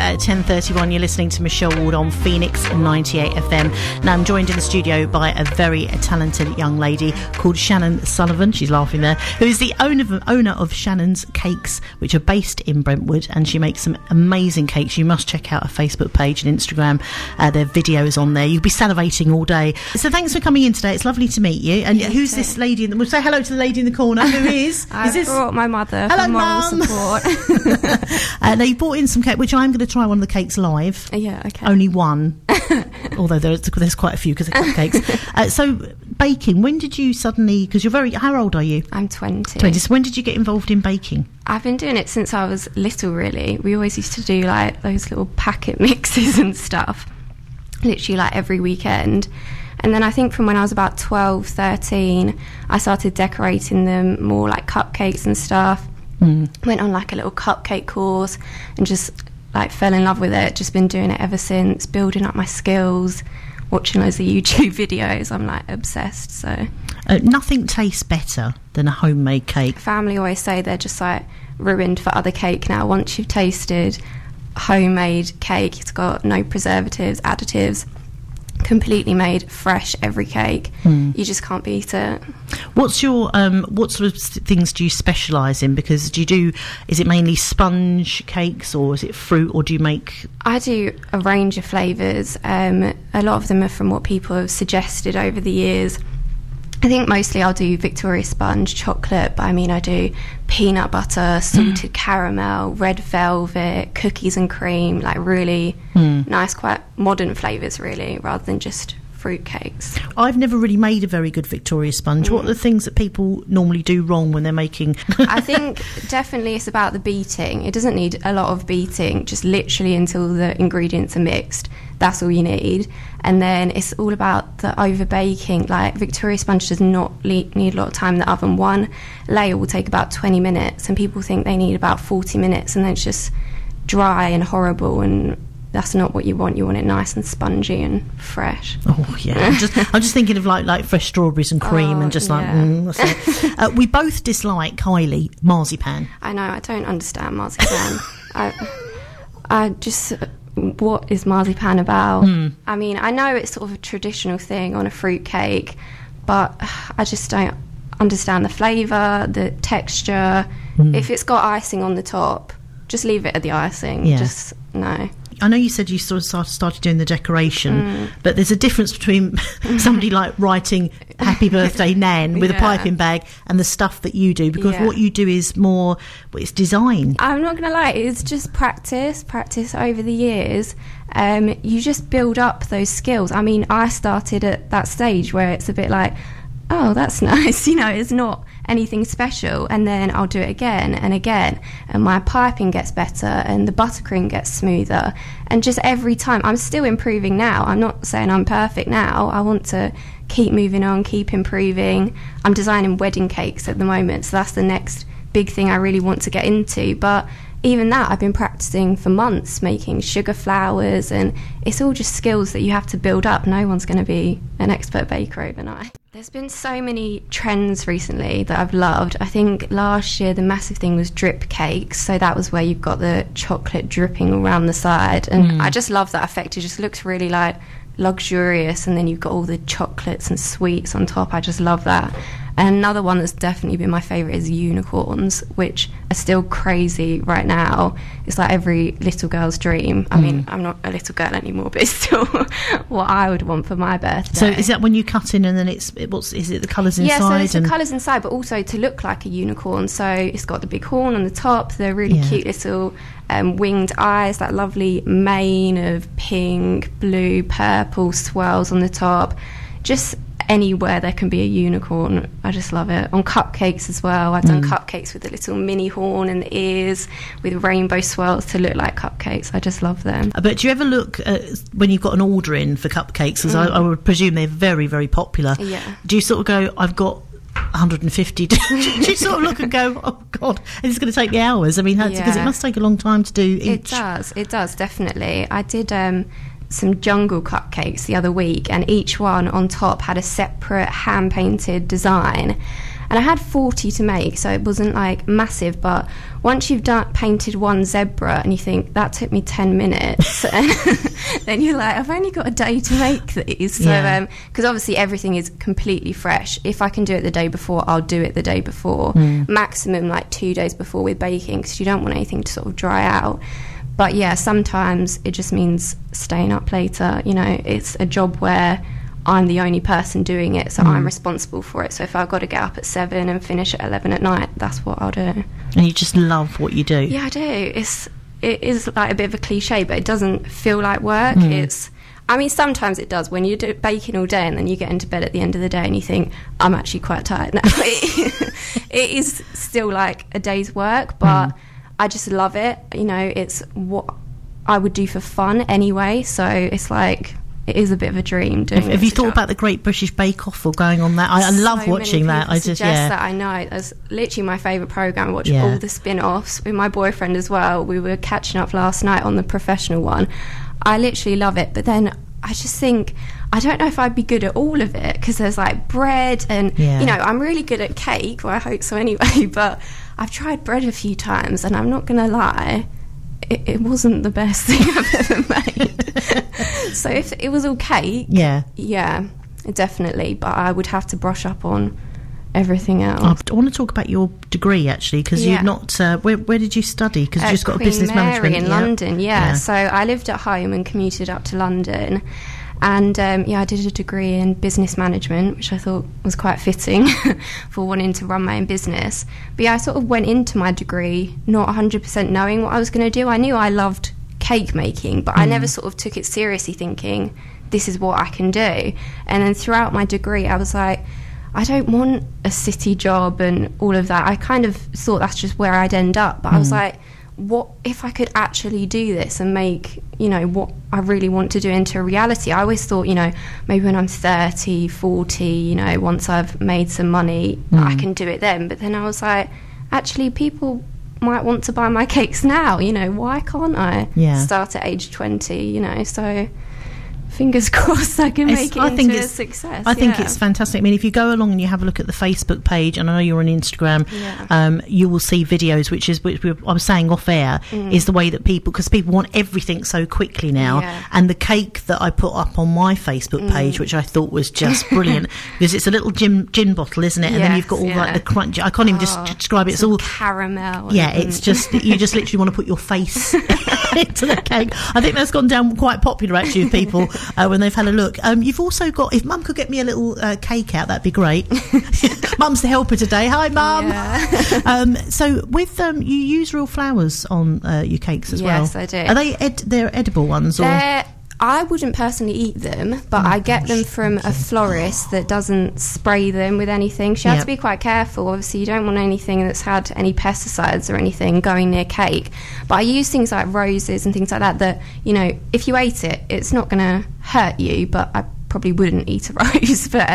at 10:31. You're listening to Michelle Ward on Phoenix 98 FM. Now I'm joined in the studio by a very talented young lady called Shannon Sullivan. She's laughing there. Who is the owner of Shannon's Cakes, which are based in Brentwood, and she makes some amazing cakes. You must check out her Facebook page and Instagram. There are videos on there. You'll be salivating all day. So thanks for coming in today. It's lovely to meet you. And who's this lady? We'll say hello to the lady in the corner. Who is? I brought my mother for moral support. Now you brought in some cake, which I'm going to try one of the cakes live. Yeah, okay. Only one, although there's quite a few because they're cupcakes. So baking. When did you suddenly? Because you're very. How old are you? I'm 20. 20. So when did you get involved in baking? I've been doing it since I was little. Really, we always used to do like those little packet mixes and stuff, literally like every weekend. And then I think from when I was about 12, 13, I started decorating them more like cupcakes and stuff. Went on like a little cupcake course and just like fell in love with it. Just been doing it ever since, building up my skills, watching loads of YouTube videos. I'm like obsessed. So nothing tastes better than a homemade cake. Family always say they're just like ruined for other cake now. Once you've tasted homemade cake, it's got no preservatives, additives, completely made fresh every cake. You just can't beat it. What's your what sort of things do you specialise in? Because is it mainly sponge cakes or is it fruit, or do you make? I do a range of flavours. A lot of them are from what people have suggested over the years. I think mostly I'll do Victoria sponge, chocolate, but I mean I do peanut butter, salted caramel, red velvet, cookies and cream, like really nice, quite modern flavours really, rather than just fruit cakes. I've never really made a very good Victoria sponge. What are the things that people normally do wrong when they're making? I think definitely it's about the beating. It doesn't need a lot of beating, just literally until the ingredients are mixed. That's all you need. And then it's all about the over baking. Like Victoria sponge does not need a lot of time in the oven. One layer will take about 20 minutes and people think they need about 40 minutes, and then it's just dry and horrible, and that's not what you want. You want it nice and spongy and fresh. Oh yeah, I'm just thinking of like fresh strawberries and cream, and just like we both dislike highly marzipan. I know, I don't understand marzipan. I just, what is marzipan about? I mean, I know it's sort of a traditional thing on a fruit cake, but I just don't understand the flavour, the texture. If it's got icing on the top, just leave it at the icing. Just no. I know you said you sort of started doing the decoration, but there's a difference between somebody like writing "Happy Birthday, Nan" with a piping bag and the stuff that you do, because what you do is more, it's design. I'm not going to lie, it's just practice over the years. You just build up those skills. I mean, I started at that stage where it's a bit like, oh, that's nice, it's not anything special, and then I'll do it again and again, and my piping gets better and the buttercream gets smoother, and just every time I'm still improving now. I'm not saying I'm perfect now. I want to keep moving on, keep improving. I'm designing wedding cakes at the moment, so that's the next big thing I really want to get into. But even that, I've been practicing for months, making sugar flowers, and it's all just skills that you have to build up. No one's going to be an expert baker overnight. There's been so many trends recently that I've loved. I think last year the massive thing was drip cakes, so that was where you've got the chocolate dripping around the side, and I just love that effect. It just looks really like luxurious, and then you've got all the chocolates and sweets on top. I just love that. And another one that's definitely been my favourite is unicorns, which are still crazy right now. It's like every little girl's dream. I mean, I'm not a little girl anymore, but it's still what I would want for my birthday. So is that when you cut in and then is it the colours inside? Yeah, so it's the colours inside, but also to look like a unicorn. So it's got the big horn on the top, the really cute little winged eyes, that lovely mane of pink, blue, purple swirls on the top. Just anywhere there can be a unicorn, I just love it. On cupcakes as well, I've done cupcakes with a little mini horn and the ears with rainbow swirls to look like cupcakes. I just love them. But do you ever look when you've got an order in for cupcakes, as I would presume they're very, very popular, do you sort of go, I've got 150? Do you sort of look and go, oh God, it's going to take me hours? I mean, because it must take a long time to do each. It does, definitely. I did some jungle cupcakes the other week, and each one on top had a separate hand-painted design, And I had 40 to make, so it wasn't like massive, but once you've painted one zebra and you think that took me 10 minutes, then you're like, I've only got a day to make these. So because obviously everything is completely fresh. If I can do it the day before, I'll do it the day before. Maximum like 2 days before with baking, because you don't want anything to sort of dry out. But yeah, sometimes it just means staying up later. You know, it's a job where I'm the only person doing it, so I'm responsible for it. So if I've got to get up at 7 and finish at 11 at night, that's what I'll do. And you just love what you do. Yeah, I do. It is like a bit of a cliche, but it doesn't feel like work. I mean, sometimes it does when you're baking all day and then you get into bed at the end of the day and you think, I'm actually quite tired now. It is still like a day's work, but I just love it. You know, it's what I would do for fun anyway, so it's like, it is a bit of a dream doing Have you thought about the Great British Bake Off or going on that? I love watching that. I just that. I know, that's literally my favourite programme. I watch all the spin-offs with my boyfriend as well. We were catching up last night on the professional one. I literally love it, but then I just think, I don't know if I'd be good at all of it, because there's like bread and you know, I'm really good at cake, or I hope so anyway, but I've tried bread a few times and I'm not gonna lie, it wasn't the best thing I've ever made. So if it was all cake, yeah, definitely, but I would have to brush up on everything else. I want to talk about your degree, actually, because you've not where did you study? Because you just got Queen a business Mary management in London. So I lived at home and commuted up to London, and I did a degree in business management, which I thought was quite fitting for wanting to run my own business. But I sort of went into my degree not 100% knowing what I was going to do. I knew I loved cake making, but I never sort of took it seriously, thinking this is what I can do. And then throughout my degree I was like, I don't want a city job and all of that. I kind of thought that's just where I'd end up, but I was like, what if I could actually do this and make, you know, what I really want to do into a reality? I always thought, you know, maybe when I'm 30, 40, you know, once I've made some money, I can do it then. But then I was like, actually, people might want to buy my cakes now, you know, why can't I start at age 20, you know? So fingers crossed I can make it into a success. I think it's fantastic. I mean, if you go along and you have a look at the Facebook page, and I know you're on Instagram, you will see videos, which I was saying off air, is the way that because people want everything so quickly now. And the cake that I put up on my Facebook page, which I thought was just brilliant, because it's a little gin bottle, isn't it? And then you've got all like the crunch. I can't even just describe it. It's all caramel. Yeah, it's just, you just literally want to put your face into the cake. I think that's gone down quite popular actually with people when they've had a look. You've also got, if Mum could get me a little cake out, that'd be great. Mum's the helper today. Hi, Mum. So with you use real flowers on your cakes as well? Yes, I do. Are they they're edible ones? Or? I wouldn't personally eat them, but I get them from a florist that doesn't spray them with anything. She has to be quite careful. Obviously, you don't want anything that's had any pesticides or anything going near cake. But I use things like roses and things like that, you know, if you ate it, it's not going to hurt you, but I probably wouldn't eat a rose. But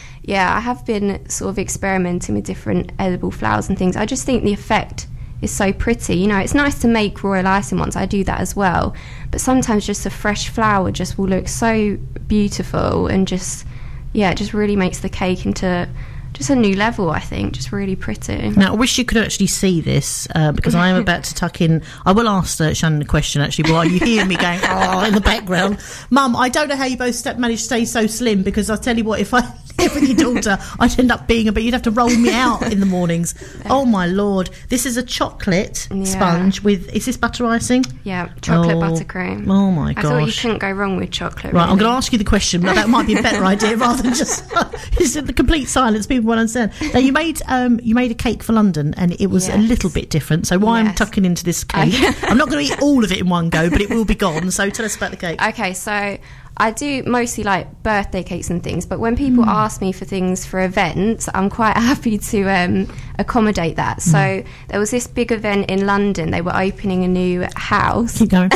I have been sort of experimenting with different edible flowers and things. I just think the effect is so pretty. You know, it's nice to make royal icing ones. I do that as well. But sometimes just a fresh flower just will look so beautiful and just really makes the cake into just a new level, I think. Just really pretty. Now, I wish you could actually see this because I am about to tuck in. I will ask Shannon a question, actually, while you hear me going, in the background. Mum, I don't know how you both managed to stay so slim, because I'll tell you what, if I live with your daughter, I'd end up being you'd have to roll me out in the mornings. Oh, my Lord. This is a chocolate sponge with, is this butter icing? Yeah, chocolate buttercream. Oh, my gosh. I thought you couldn't go wrong with chocolate. Right, really. I'm going to ask you the question, but that might be a better idea rather than just it's the complete silence. People won't understand. Now, you made a cake for London, and it was a little bit different. So why I'm tucking into this cake, I'm not going to eat all of it in one go, but it will be gone. So tell us about the cake. Okay, so I do mostly like birthday cakes and things, but when people ask me for things for events, I'm quite happy to accommodate that. So there was this big event in London. They were opening a new house. Keep going.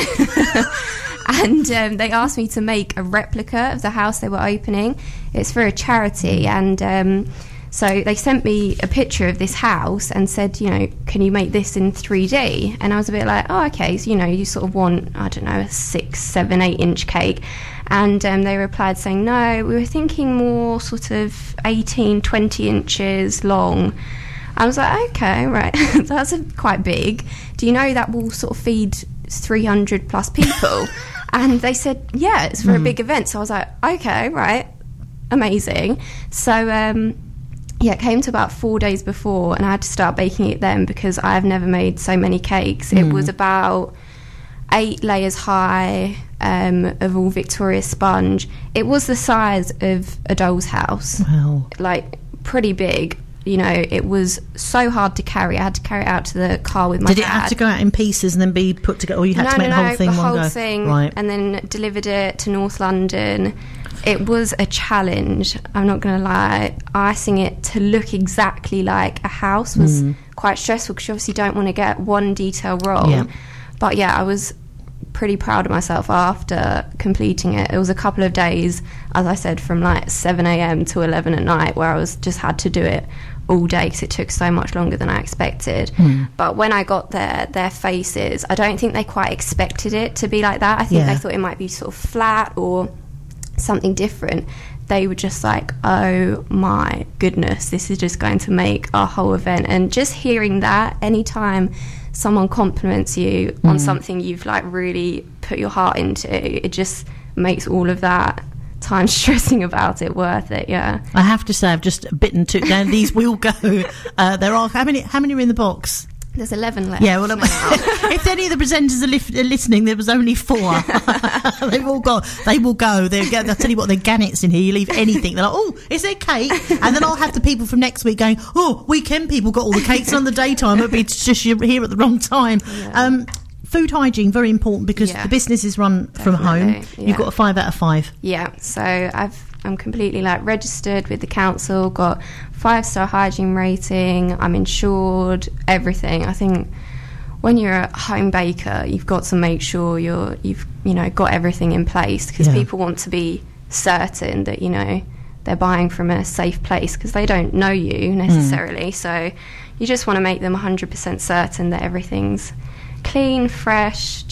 And they asked me to make a replica of the house they were opening. It's for a charity, and So they sent me a picture of this house and said, you know, can you make this in 3D? And I was a bit like, oh, okay. So, you know, you sort of want, I don't know, a 6, 7, 8 inch cake. And they replied saying, no, we were thinking more sort of 18, 20 inches long. I was like, okay, right. That's quite big. Do you know that will sort of feed 300 plus people? And they said, yeah, it's for a big event. So I was like, okay, right. Amazing. So, it came to about 4 days before, and I had to start baking it then because I've never made so many cakes. It was about 8 layers high of all Victoria sponge. It was the size of a doll's house. Wow. Like, pretty big. You know, it was so hard to carry. I had to carry it out to the car with my dad. Did it have to go out in pieces and then be put together, or you had to make the whole thing the one whole go? thing, right. And then delivered it to North London. It was a challenge, I'm not going to lie. Icing it to look exactly like a house was quite stressful because you obviously don't want to get one detail wrong. Yeah. But yeah, I was pretty proud of myself after completing it. It was a couple of days, as I said, from like 7 a.m. to 11 at night, where I was just had to do it all day because it took so much longer than I expected. But when I got there, their faces, I don't think they quite expected it to be like that. I think they thought it might be sort of flat or something different. They were just like, oh my goodness, this is just going to make our whole event. And just hearing that, anytime someone compliments you on something you've like really put your heart into, it just makes all of that time stressing about it worth it. Yeah, I have to say, I've just bitten two. Now these will go. There are how many are in the box? There's 11 left. Yeah, well, if any of the presenters are listening, there was only 4. They've all gone. They will go. I'll tell you what, they're gannets in here. You leave anything. They're like, oh, is there cake? And then I'll have the people from next week going, oh, weekend people got all the cakes on the daytime. It'll be just you're here at the wrong time. Yeah. Food hygiene, very important because the business is run from home. Yeah. You've got a 5 out of 5. Yeah, so I'm completely like registered with the council, got 5-star hygiene rating, I'm insured, everything. I think when you're a home baker, you've got to make sure you've got everything in place because people want to be certain that, you know, they're buying from a safe place because they don't know you necessarily. So you just want to make them 100% certain that everything's clean, fresh,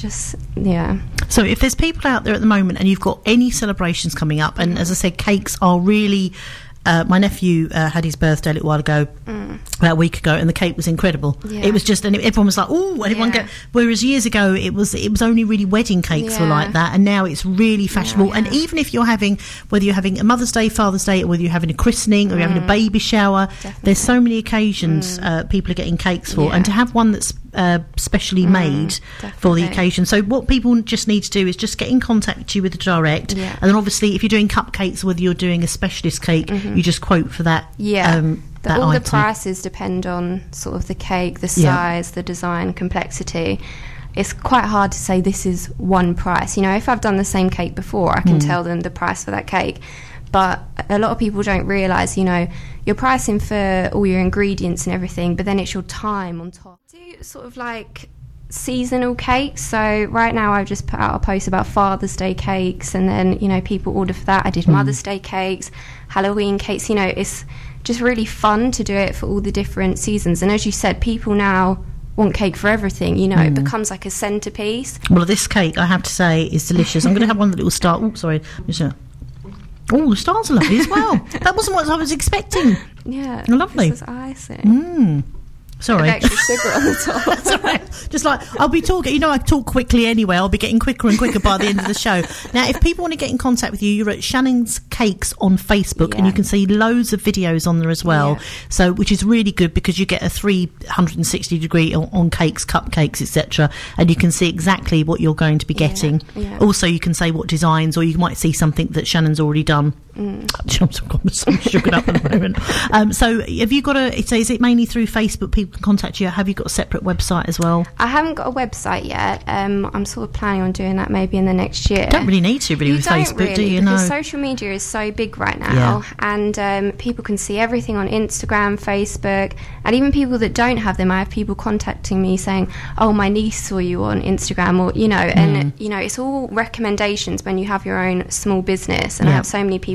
So if there's people out there at the moment and you've got any celebrations coming up, and as I said, cakes are really my nephew had his birthday a little while ago, about a week ago, and the cake was incredible. It was just, and everyone was like, oh, everyone whereas years ago it was only really wedding cakes were like that, and now it's really fashionable. And even if you're having, whether you're having a Mother's Day, Father's Day, or whether you're having a christening or you're having a baby shower, there's so many occasions people are getting cakes for, and to have one that's specially made for the occasion. So what people just need to do is just get in contact with you with the direct, and then obviously if you're doing cupcakes, whether you're doing a specialist cake, you just quote for that. All the prices depend on sort of the cake, the size, the design, complexity. It's quite hard to say this is one price. You know, if I've done the same cake before, I can tell them the price for that cake. But a lot of people don't realise, you know, you're pricing for all your ingredients and everything, but then it's your time on top. Do sort of like seasonal cakes. So right now I've just put out a post about Father's Day cakes, and then, you know, people order for that. I did Mother's Day cakes, Halloween cakes. You know, it's just really fun to do it for all the different seasons. And as you said, people now want cake for everything, you know, it becomes like a centrepiece. Well, this cake, I have to say, is delicious. I'm going to have one that will start. Oh, sorry. Oh, the stars are lovely as well. That wasn't what I was expecting. Yeah. Lovely. This is icing. Sorry. Extra sugar on the top. Sorry. Just like, I'll be talking, you know, I talk quickly anyway. I'll be getting quicker and quicker by the end of the show. Now, if people want to get in contact with you, you're at Shannon's Cakes on Facebook, and you can see loads of videos on there as well. So, which is really good because you get a 360 degree on cakes, cupcakes, etc. And you can see exactly what you're going to be getting. Also, you can say what designs, or you might see something that Shannon's already done. I'm so sugared up at the moment. So have you got is it mainly through Facebook people can contact you? Have you got a separate website as well? I haven't got a website yet. I'm sort of planning on doing that maybe in the next year. Don't really need to with Facebook, really, do you? Because social media is so big right now, and people can see everything on Instagram, Facebook, and even people that don't have them. I have people contacting me saying, oh, my niece saw you on Instagram, or, you know, and, you know, it's all recommendations when you have your own small business, and I have so many people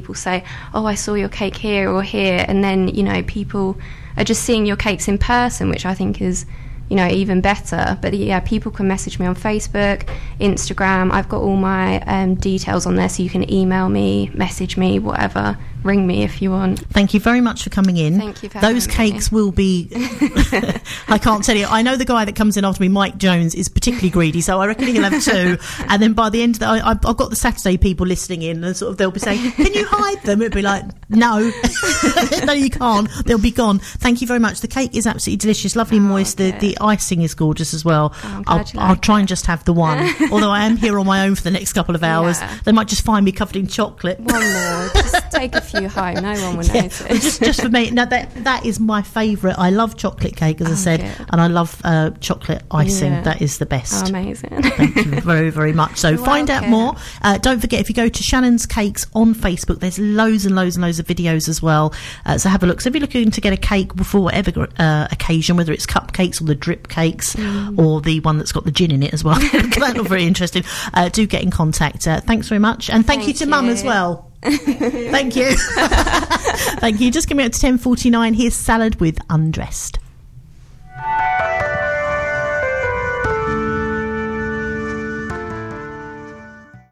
people say, oh, I saw your cake here or here, and then, you know, people are just seeing your cakes in person, which I think is, you know, even better. But yeah, people can message me on Facebook, Instagram. I've got all my details on there, so you can email me, message me, whatever. Ring me if you want. Thank you very much for coming in. Thank you for having Those cakes will be I can't tell you. I know the guy that comes in after me, Mike Jones, is particularly greedy, so I reckon he'll have 2. And then by the end of the, I've got the Saturday people listening in, and sort of they'll be saying, can you hide them? It'll be like, no. No, you can't. They'll be gone. Thank you very much. The cake is absolutely delicious, lovely, moist. The icing is gorgeous as well. I'll try and just have the one. Although I am here on my own for the next couple of hours. Yeah. They might just find me covered in chocolate. One more. Just take a few home. No one will notice. Just for me. Now that is my favourite. I love chocolate cake, as I said, and I love chocolate icing. Yeah. That is the best. Oh, amazing. Thank you very, very much. So find out more. Don't forget, if you go to Shannon's Cakes on Facebook, there's loads and loads and loads of videos as well. So have a look. So if you're looking to get a cake for whatever occasion, whether it's cupcakes or the drip cakes or the one that's got the gin in it as well, that look very interesting. Do get in contact. Thanks very much, and thank you to Mum as well. Thank you. Thank you. Just coming up to 10:49. Here's Salad with Undressed.